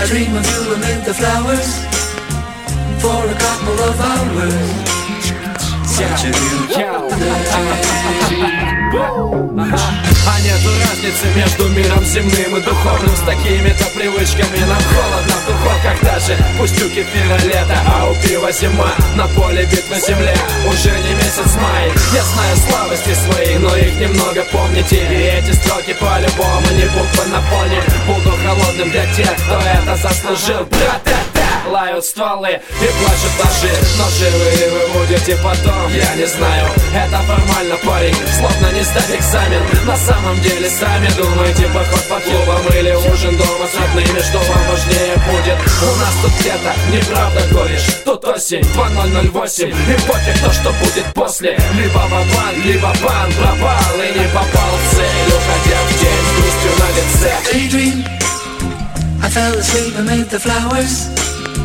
dream of you amid the flowers for a couple of hours. Such a beautiful day. А нету разницы между миром земным и духовным. С такими-то привычками нам холодно в духовках даже. Пусть у кефира лето, а у пива зима. На поле битвы земля, уже не месяц май. Я знаю слабости свои, но их немного помните. И эти строки по-любому не буквы на фоне. Буду холодным для тех, кто это заслужил. Лают стволы и плачут ножи, но живые вы будете потом. Я не знаю, это формально, парень, словно не сдать экзамен. На самом деле сами думаете, поход по клубам или ужин дома с родными, что вам важнее будет. У нас тут где-то неправда горишь. Тут осень 2008, и пофиг то, что будет после. Либо бабан, либо бан пропал и не попал в цель, уходя в день с грустью на лице. Daydream, I fell asleep amid the flowers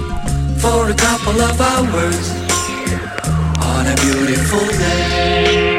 for a couple of hours on a beautiful day.